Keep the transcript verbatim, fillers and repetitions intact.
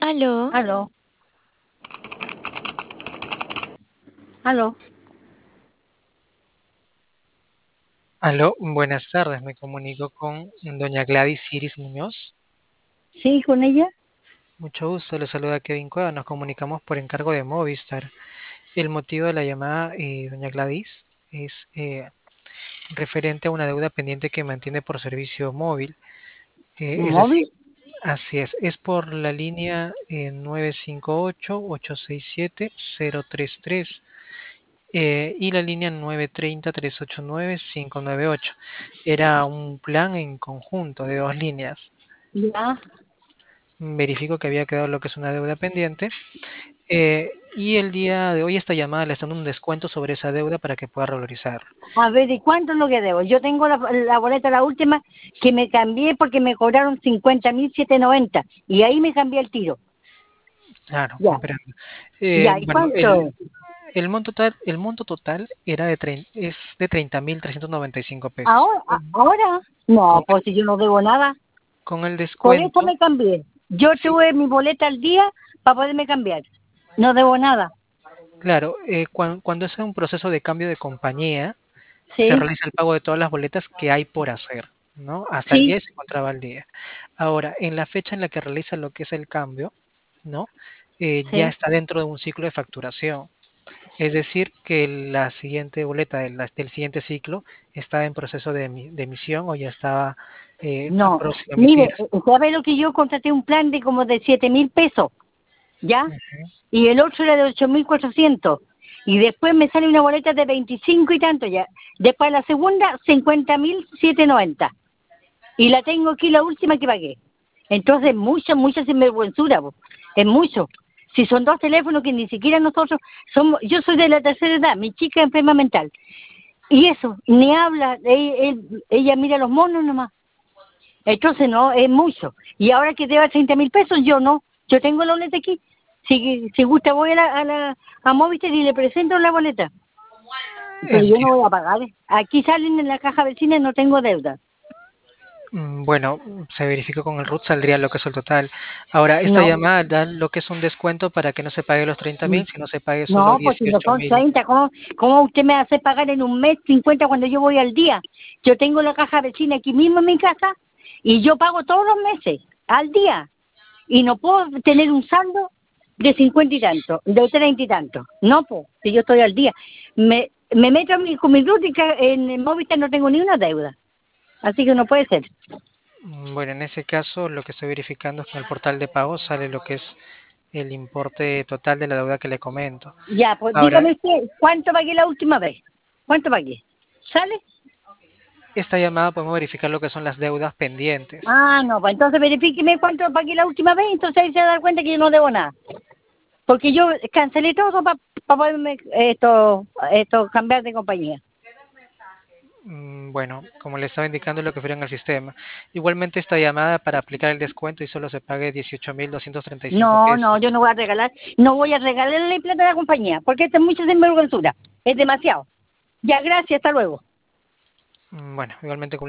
Aló. Aló, aló. Aló, buenas tardes. Me comunico con doña Gladys Iris Muñoz. ¿Sí, con ella? Mucho gusto, le saluda Kevin Cueva. Nos comunicamos por encargo de Movistar. El motivo de la llamada, eh, doña Gladys, es eh, referente a una deuda pendiente que mantiene por servicio móvil. Eh, ¿Un es decir, móvil? así es, es por la línea eh, nueve cinco ocho, ocho seis siete, cero tres tres eh, y la línea nueve tres cero, tres ocho nueve, cinco nueve ocho. Era un plan en conjunto de dos líneas. Ya. Verifico que había quedado lo que es una deuda pendiente. eh, y el día de hoy esta llamada le está dando un descuento sobre esa deuda para que pueda revalorizar. A ver, ¿y cuánto es lo que debo? Yo tengo la, la boleta, la última, que me cambié porque me cobraron cincuenta mil setecientos noventa y ahí me cambié el tiro. Claro, Ya, comprendo. Eh, ya, ¿y bueno, cuánto el, es? el monto total, el monto total era de trein- es de treinta mil trescientos noventa y cinco pesos. ¿Ahora? a- ¿Ahora? Con No, el, pues si yo no debo nada. con el Por eso descuento, me cambié. Yo sí, tuve mi boleta al día para poderme cambiar. No debo nada. claro, eh, cuan- cuando es un proceso de cambio de compañía, se Sí, realiza el pago de todas las boletas que hay por hacer, ¿no? Hasta el sí, día y se encontraba al día. Ahora, en la fecha en la que realiza lo que es el cambio, ¿no? Eh, ya sí. está dentro de un ciclo de facturación. Es decir, que la siguiente boleta de la- del siguiente ciclo está en proceso de, emi- de emisión o ya estaba eh, a No, próximo a mire, emitirse. ¿sabe lo que yo contraté un plan de como de siete mil pesos? ¿Ya? Ujú. Y el otro era de ocho mil cuatrocientos. Y después me sale una boleta de veinticinco y tanto ya. Después la segunda, cincuenta mil setecientos noventa. Y la tengo aquí, la última que pagué. Entonces, mucha, mucha sinvergüenzura, po. Es mucho. Si son dos teléfonos que ni siquiera nosotros somos, yo soy de la tercera edad, mi chica es enferma mental. Y eso, ni habla, e- él- ella mira los monos nomás. Entonces, no, es mucho. Y ahora que deba treinta mil pesos, yo no. Yo tengo la boleta aquí. Si, si gusta, voy a la, a la a Movistar y le presento la boleta. Pero yo no Entiendo. voy a pagar. Aquí salen en la caja vecina, no tengo deuda. Mm, Bueno, se verificó con el R U T, saldría lo que es el total. Ahora, esta No, llamada da lo que es un descuento para que no se pague los treinta mil, sino se pague solo no, pues si no dieciocho son mil. treinta, ¿cómo, cómo usted me hace pagar en un mes cincuenta cuando yo voy al día? Yo tengo la caja vecina aquí mismo en mi casa y yo pago todos los meses, al día. Y no puedo tener un saldo de cincuenta y tanto, de treinta y tanto. No, pues, si yo estoy al día. Me, me meto a mi, con mi rúbrica en el Movistar, no tengo ni una deuda. Así que no puede ser. Mm, Bueno, en ese caso, lo que estoy verificando es que en el portal de pago sale lo que es el importe total de la deuda que le comento. Ya, pues Ahora, dígame usted, ¿cuánto pagué la última vez? ¿Cuánto pagué? ¿Sale? esta llamada podemos verificar lo que son las deudas pendientes. Ah, no, pues entonces verifíqueme cuánto pagué la última vez, entonces ahí se va a dar cuenta que yo no debo nada. Porque yo cancelé todo para poderme esto, esto cambiar de compañía. Mm, Bueno, como le estaba indicando lo que fuera en el sistema. Igualmente esta llamada para aplicar el descuento y solo se pague dieciocho mil doscientos treinta y cinco No, no, yo pesos. no voy a regalar, no voy a regalarle plata a la compañía, porque esto es mucha sinvergüenzura, es demasiado. Ya, gracias, hasta luego. Mm, Bueno, igualmente